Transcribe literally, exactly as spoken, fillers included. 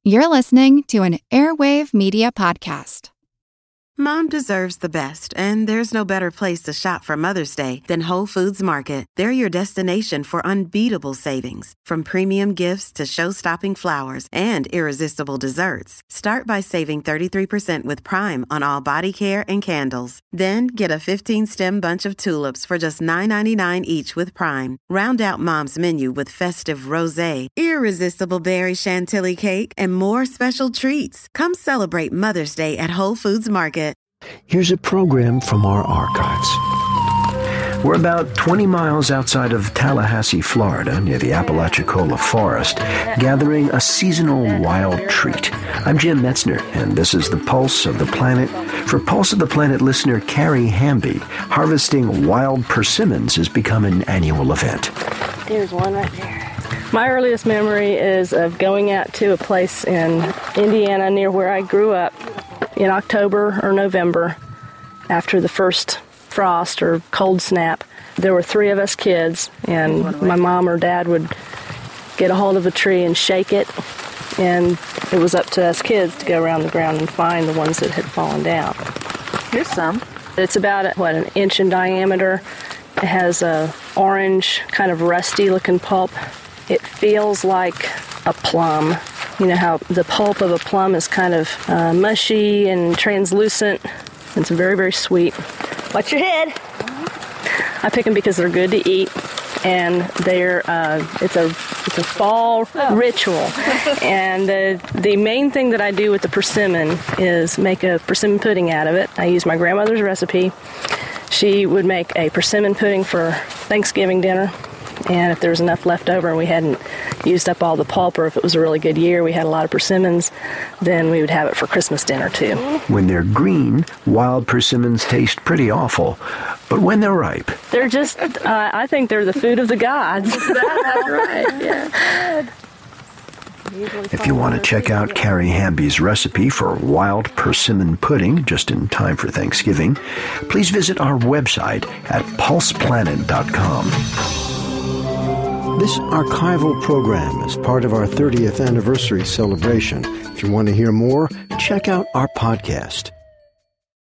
You're listening to an Airwave Media Podcast. Mom deserves the best, and there's no better place to shop for Mother's Day than Whole Foods Market. They're your destination for unbeatable savings, from premium gifts to show-stopping flowers and irresistible desserts. Start by saving thirty-three percent with Prime on all body care and candles. Then get a fifteen-stem bunch of tulips for just nine ninety-nine each with Prime. Round out Mom's menu with festive rosé, irresistible berry chantilly cake, and more special treats. Come celebrate Mother's Day at Whole Foods Market. Here's a program from our archives. We're about twenty miles outside of Tallahassee, Florida, near the Apalachicola Forest, gathering a seasonal wild treat. I'm Jim Metzner, and this is the Pulse of the Planet. For Pulse of the Planet listener Carrie Hamby, harvesting wild persimmons has become an annual event. There's one right there. My earliest memory is of going out to a place in Indiana near where I grew up in October or November after the first frost or cold snap. There were three of us kids, and my mom or dad would get a hold of a tree and shake it, and it was up to us kids to go around the ground and find the ones that had fallen down. Here's some. It's about, what, an inch in diameter. It has a orange, kind of rusty-looking pulp. It feels like a plum. You know how the pulp of a plum is kind of uh, mushy and translucent. It's very, very sweet. Watch your head. I pick them because they're good to eat, and they're uh, it's a it's a fall oh. ritual. And the the main thing that I do with the persimmon is make a persimmon pudding out of it. I use my grandmother's recipe. She would make a persimmon pudding for Thanksgiving dinner. And if there was enough left over and we hadn't used up all the pulp, or if it was a really good year, we had a lot of persimmons, then we would have it for Christmas dinner, too. When they're green, wild persimmons taste pretty awful. But when they're ripe... They're just, uh, I think they're the food of the gods. That's right, yeah. If you want to check out Carrie Hamby's recipe for wild persimmon pudding just in time for Thanksgiving, please visit our website at pulse planet dot com. This archival program is part of our thirtieth anniversary celebration. If you want to hear more, check out our podcast.